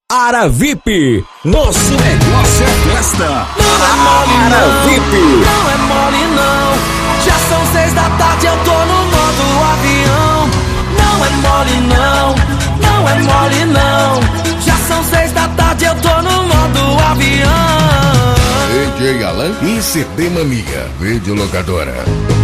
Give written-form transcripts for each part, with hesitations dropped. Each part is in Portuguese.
Ara VIP, nosso negócio é festa. Não é mole Ara não, VIP. não é mole não. Já são 6 da tarde, eu tô no modo avião. Não é mole não, não é mole não. Já são 6 da tarde, eu tô no modo avião. DJ Alan e CD Mania, videolocadora.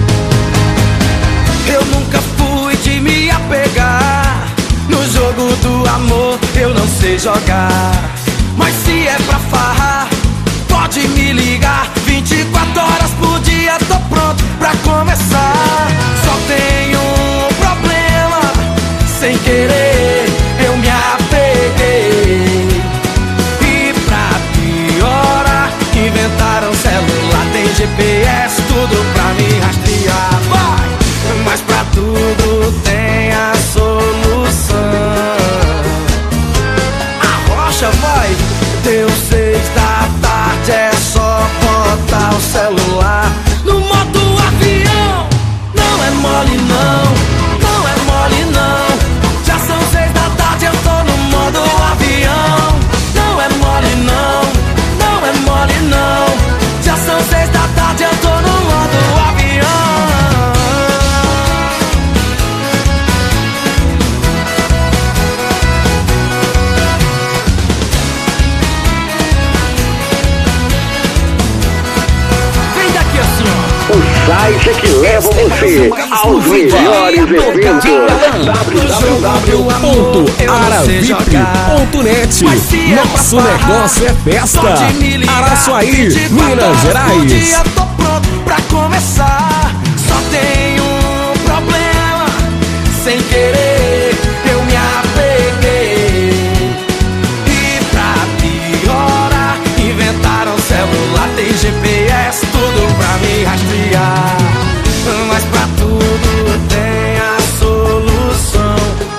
Eu nunca fui de me apegar no jogo do amor, eu não sei jogar. Mas se é pra farrar, pode me ligar. 24 horas por dia, tô pronto pra começar. Só tenho um problema, sem querer eu me apeguei. E pra piorar, inventaram celular, tem GPS, tudo pra me rastrear. Vai! Mas pra tudo tem a solução. A rocha vai, deu 6 da tarde, é só botar o celular no modo avião. Não é mole não, não é mole não. Já são 6 da tarde, eu tô no modo avião. Não é mole não, não é mole não. Já são 6 da tarde, eu tô no modo avião. O site que leva você aos melhores eventos. www.aravip.net. Nosso negócio é festa. Araçuaí, Minas Gerais. Eu tô pronto pra começar. Só tenho um problema, sem querer eu me apeguei. E pra piorar, inventaram celular, tem GPS, tudo pra me rastrear. Mas pra tudo tem a solução.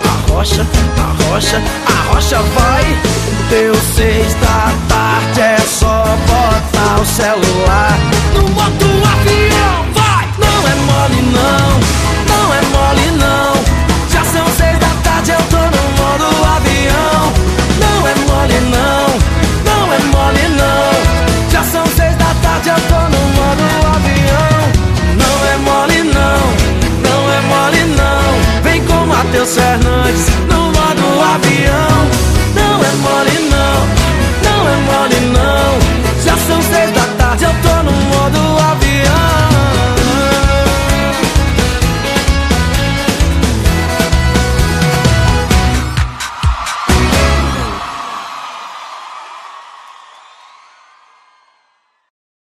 A rocha vai. Deu 6 da tarde, é só botar o celular